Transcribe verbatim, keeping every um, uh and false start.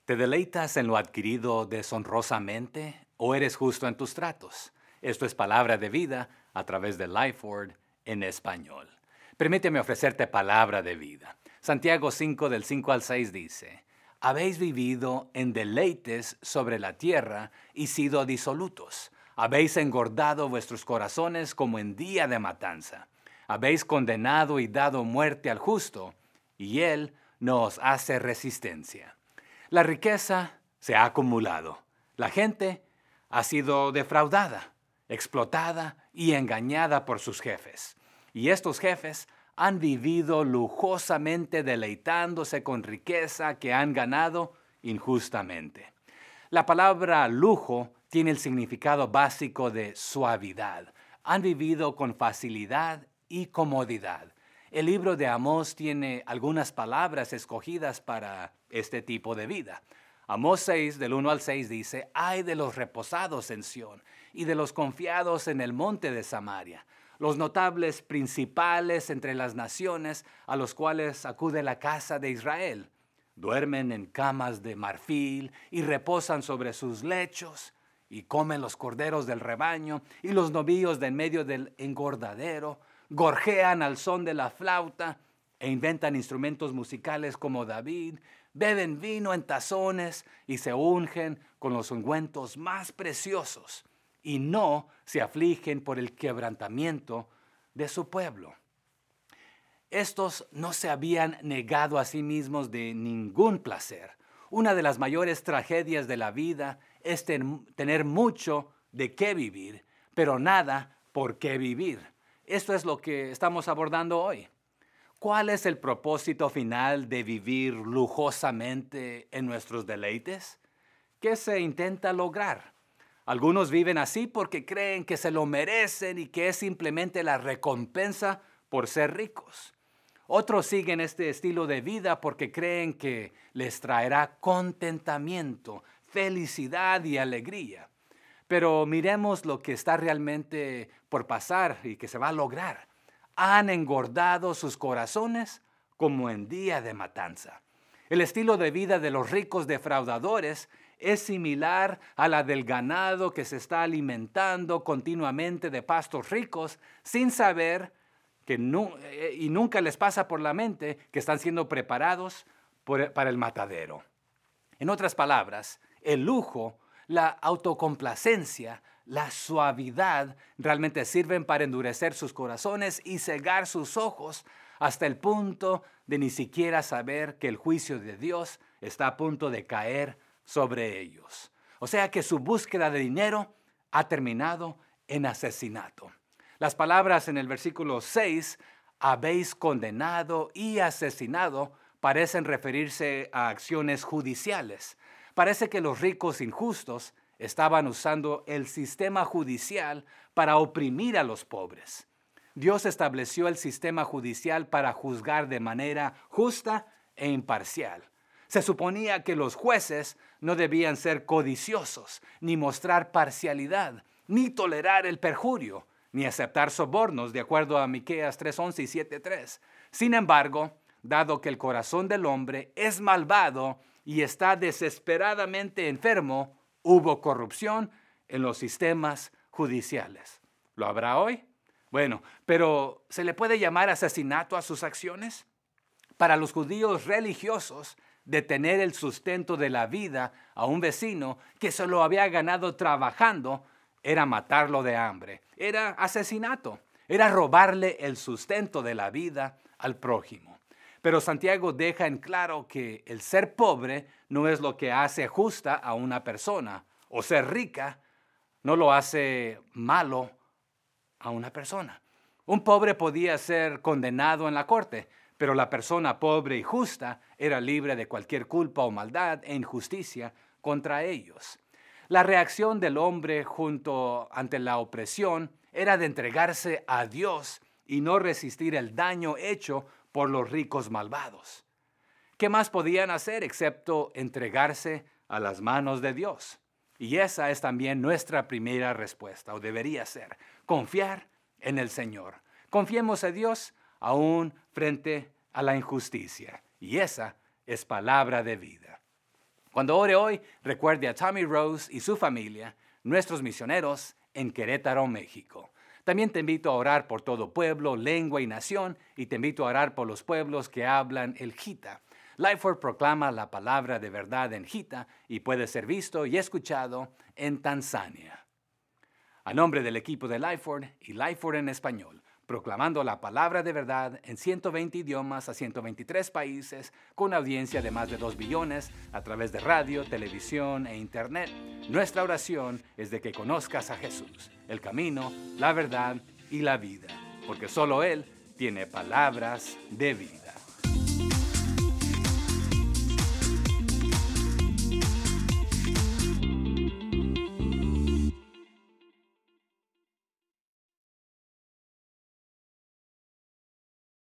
¿Te deleitas en lo adquirido deshonrosamente o eres justo en tus tratos? Esto es palabra de vida a través de Lifeword en español. Permíteme ofrecerte palabra de vida. Santiago cinco del cinco al seis dice, habéis vivido en deleites sobre la tierra y sido disolutos. Habéis engordado vuestros corazones como en día de matanza. Habéis condenado y dado muerte al justo, y él no os hace resistencia. La riqueza se ha acumulado. La gente ha sido defraudada, explotada y engañada por sus jefes. Y estos jefes han vivido lujosamente deleitándose con riqueza que han ganado injustamente. La palabra lujo tiene el significado básico de suavidad. Han vivido con facilidad y comodidad. El libro de Amós tiene algunas palabras escogidas para este tipo de vida. Amós seis, del uno al seis dice, ay de los reposados en Sión y de los confiados en el monte de Samaria, los notables principales entre las naciones a los cuales acude la casa de Israel. Duermen en camas de marfil y reposan sobre sus lechos y comen los corderos del rebaño y los novillos de en medio del engordadero. Gorjean al son de la flauta e inventan instrumentos musicales como David, beben vino en tazones y se ungen con los ungüentos más preciosos y no se afligen por el quebrantamiento de su pueblo. Estos no se habían negado a sí mismos de ningún placer. Una de las mayores tragedias de la vida es ten- tener mucho de qué vivir, pero nada por qué vivir. Esto es lo que estamos abordando hoy. ¿Cuál es el propósito final de vivir lujosamente en nuestros deleites? ¿Qué se intenta lograr? Algunos viven así porque creen que se lo merecen y que es simplemente la recompensa por ser ricos. Otros siguen este estilo de vida porque creen que les traerá contentamiento, felicidad y alegría. Pero miremos lo que está realmente por pasar y que se va a lograr. Han engordado sus corazones como en día de matanza. El estilo de vida de los ricos defraudadores es similar a la del ganado que se está alimentando continuamente de pastos ricos sin saber que no, eh, y nunca les pasa por la mente que están siendo preparados por, para el matadero. En otras palabras, el lujo, la autocomplacencia, la suavidad realmente sirven para endurecer sus corazones y cegar sus ojos hasta el punto de ni siquiera saber que el juicio de Dios está a punto de caer sobre ellos. O sea que su búsqueda de dinero ha terminado en asesinato. Las palabras en el versículo seis, habéis condenado y asesinado, parecen referirse a acciones judiciales. Parece que los ricos injustos estaban usando el sistema judicial para oprimir a los pobres. Dios estableció el sistema judicial para juzgar de manera justa e imparcial. Se suponía que los jueces no debían ser codiciosos, ni mostrar parcialidad, ni tolerar el perjurio, ni aceptar sobornos, de acuerdo a Miqueas tres once y siete tres. Sin embargo, dado que el corazón del hombre es malvado y está desesperadamente enfermo, hubo corrupción en los sistemas judiciales. ¿Lo habrá hoy? Bueno, pero ¿se le puede llamar asesinato a sus acciones? Para los judíos religiosos, detener el sustento de la vida a un vecino que se lo había ganado trabajando era matarlo de hambre, era asesinato, era robarle el sustento de la vida al prójimo. Pero Santiago deja en claro que el ser pobre no es lo que hace justa a una persona, o ser rica no lo hace malo a una persona. Un pobre podía ser condenado en la corte, pero la persona pobre y justa era libre de cualquier culpa o maldad e injusticia contra ellos. La reacción del hombre junto ante la opresión era de entregarse a Dios y no resistir el daño hecho por los ricos malvados. ¿Qué más podían hacer excepto entregarse a las manos de Dios? Y esa es también nuestra primera respuesta, o debería ser, confiar en el Señor. Confiemos en Dios aún frente a la injusticia. Y esa es palabra de vida. Cuando ore hoy, recuerde a Tommy Rose y su familia, nuestros misioneros en Querétaro, México. También te invito a orar por todo pueblo, lengua y nación, y te invito a orar por los pueblos que hablan el Jita. Lifeword proclama la palabra de verdad en Jita y puede ser visto y escuchado en Tanzania. A nombre del equipo de Lifeword y Lifeword en español, proclamando la palabra de verdad en ciento veinte idiomas a ciento veintitrés países, con una audiencia de más de dos billones a través de radio, televisión e internet, nuestra oración es de que conozcas a Jesús, el camino, la verdad y la vida, porque solo Él tiene palabras de vida.